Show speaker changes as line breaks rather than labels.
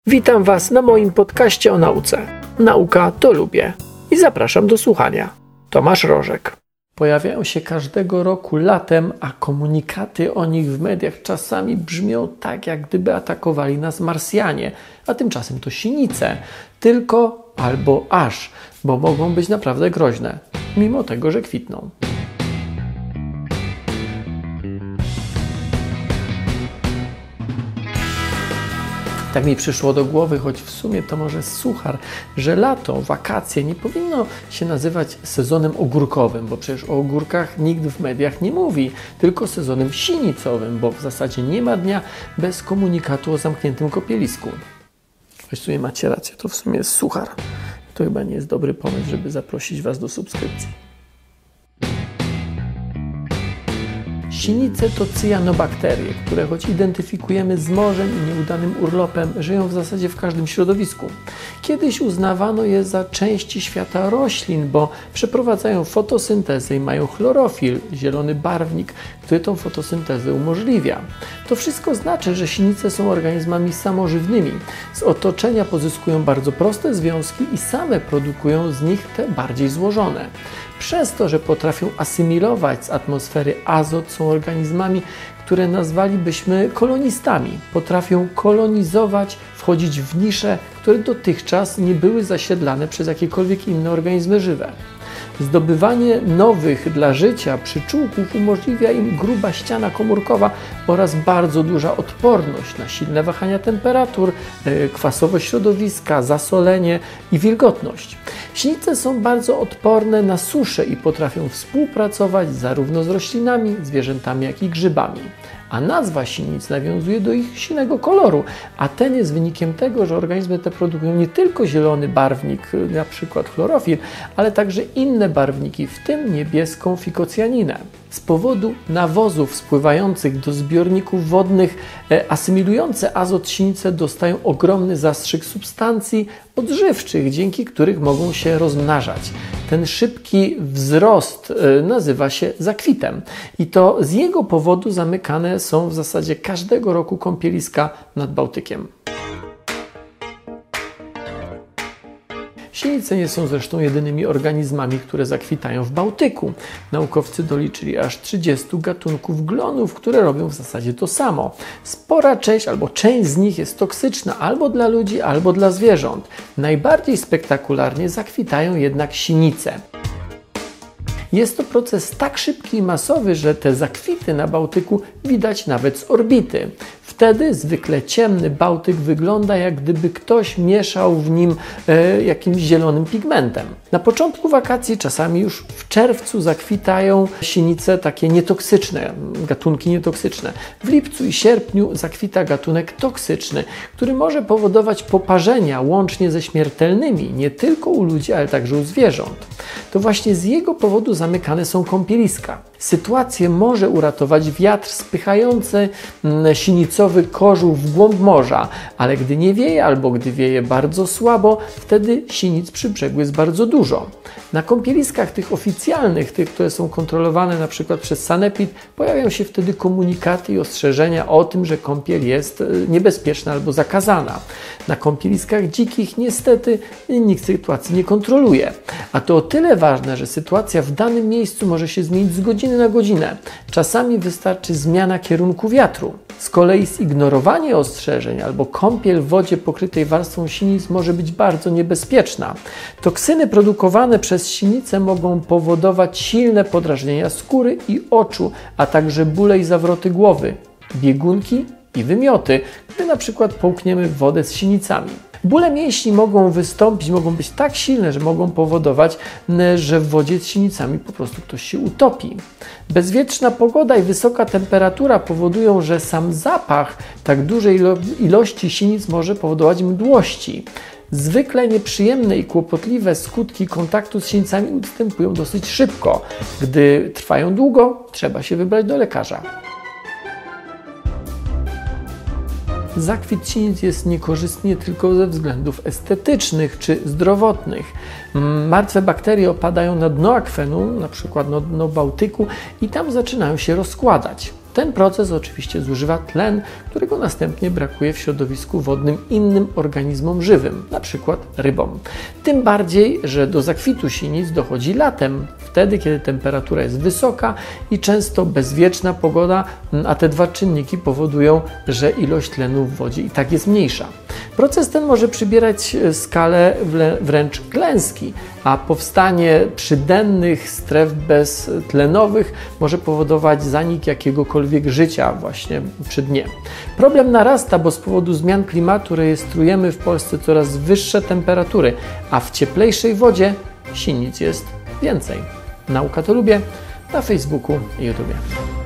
Witam Was na moim podcaście o nauce. Nauka to lubię. I zapraszam do słuchania. Tomasz Rożek. Pojawiają się każdego roku latem, a komunikaty o nich w mediach czasami brzmią tak, jak gdyby atakowali nas Marsjanie, a tymczasem to sinice. Tylko albo aż, bo mogą być naprawdę groźne, mimo tego, że kwitną. Tak mi przyszło do głowy, choć w sumie to może suchar, że lato, wakacje nie powinno się nazywać sezonem ogórkowym, bo przecież o ogórkach nikt w mediach nie mówi, tylko sezonem sinicowym, bo w zasadzie nie ma dnia bez komunikatu o zamkniętym kąpielisku. Choć w sumie macie rację, to w sumie jest suchar. To chyba nie jest dobry pomysł, żeby zaprosić Was do subskrypcji. Sinice to cyjanobakterie, które choć identyfikujemy z morzem i nieudanym urlopem, żyją w zasadzie w każdym środowisku. Kiedyś uznawano je za części świata roślin, bo przeprowadzają fotosyntezę i mają chlorofil, zielony barwnik, który tą fotosyntezę umożliwia. To wszystko znaczy, że sinice są organizmami samożywnymi. Z otoczenia pozyskują bardzo proste związki i same produkują z nich te bardziej złożone. Przez to, że potrafią asymilować z atmosfery azot, są organizmami, które nazwalibyśmy kolonistami. Potrafią kolonizować, wchodzić w nisze, które dotychczas nie były zasiedlane przez jakiekolwiek inne organizmy żywe. Zdobywanie nowych dla życia przyczółków umożliwia im gruba ściana komórkowa oraz bardzo duża odporność na silne wahania temperatur, kwasowość środowiska, zasolenie i wilgotność. Sinice są bardzo odporne na suszę i potrafią współpracować zarówno z roślinami, zwierzętami, jak i grzybami. A nazwa sinic nawiązuje do ich silnego koloru, a ten jest wynikiem tego, że organizmy te produkują nie tylko zielony barwnik, na przykład chlorofil, ale także inne barwniki, w tym niebieską fikocjaninę. Z powodu nawozów spływających do zbiorników wodnych asymilujące azot sinice dostają ogromny zastrzyk substancji odżywczych, dzięki których mogą się rozmnażać. Ten szybki wzrost nazywa się zakwitem i to z jego powodu zamykane są w zasadzie każdego roku kąpieliska nad Bałtykiem. Sinice nie są zresztą jedynymi organizmami, które zakwitają w Bałtyku. Naukowcy doliczyli aż 30 gatunków glonów, które robią w zasadzie to samo. Spora część albo część z nich jest toksyczna albo dla ludzi, albo dla zwierząt. Najbardziej spektakularnie zakwitają jednak sinice. Jest to proces tak szybki i masowy, że te zakwity na Bałtyku widać nawet z orbity. Wtedy zwykle ciemny Bałtyk wygląda, jak gdyby ktoś mieszał w nim jakimś zielonym pigmentem. Na początku wakacji, czasami już w czerwcu, zakwitają sinice takie nietoksyczne, gatunki nietoksyczne. W lipcu i sierpniu zakwita gatunek toksyczny, który może powodować poparzenia łącznie ze śmiertelnymi, nie tylko u ludzi, ale także u zwierząt. To właśnie z jego powodu zamykane są kąpieliska. Sytuację może uratować wiatr spychający sinicowy kożuch w głąb morza, ale gdy nie wieje albo gdy wieje bardzo słabo, wtedy sinic przy brzegu jest bardzo dużo. Na kąpieliskach tych oficjalnych, tych, które są kontrolowane na przykład przez Sanepid, pojawiają się wtedy komunikaty i ostrzeżenia o tym, że kąpiel jest niebezpieczna albo zakazana. Na kąpieliskach dzikich niestety nikt sytuacji nie kontroluje. A to o tyle ważne, że sytuacja w danym miejscu może się zmienić z godziny na godzinę. Czasami wystarczy zmiana kierunku wiatru. Z kolei zignorowanie ostrzeżeń albo kąpiel w wodzie pokrytej warstwą sinic może być bardzo niebezpieczna. Toksyny produkowane przez sinice mogą powodować silne podrażnienia skóry i oczu, a także bóle i zawroty głowy, biegunki i wymioty, gdy na przykład połkniemy w wodę z sinicami. Bóle mięśni mogą wystąpić, mogą być tak silne, że mogą powodować, że w wodzie z sinicami po prostu ktoś się utopi. Bezwietrzna pogoda i wysoka temperatura powodują, że sam zapach tak dużej ilości sinic może powodować mdłości. Zwykle nieprzyjemne i kłopotliwe skutki kontaktu z sinicami ustępują dosyć szybko. Gdy trwają długo, trzeba się wybrać do lekarza. Zakwit sinic jest niekorzystny nie tylko ze względów estetycznych czy zdrowotnych. Martwe bakterie opadają na dno akwenu, na przykład na dno Bałtyku i tam zaczynają się rozkładać. Ten proces oczywiście zużywa tlen, którego następnie brakuje w środowisku wodnym innym organizmom żywym, np. rybom. Tym bardziej, że do zakwitu sinic dochodzi latem, wtedy kiedy temperatura jest wysoka i często bezwieczna pogoda, a te dwa czynniki powodują, że ilość tlenu w wodzie i tak jest mniejsza. Proces ten może przybierać skalę wręcz klęski, a powstanie przydennych stref beztlenowych może powodować zanik jakiegokolwiek życia właśnie przy dnie. Problem narasta, bo z powodu zmian klimatu rejestrujemy w Polsce coraz wyższe temperatury, a w cieplejszej wodzie sinic jest więcej. Nauka to lubię na Facebooku i YouTube.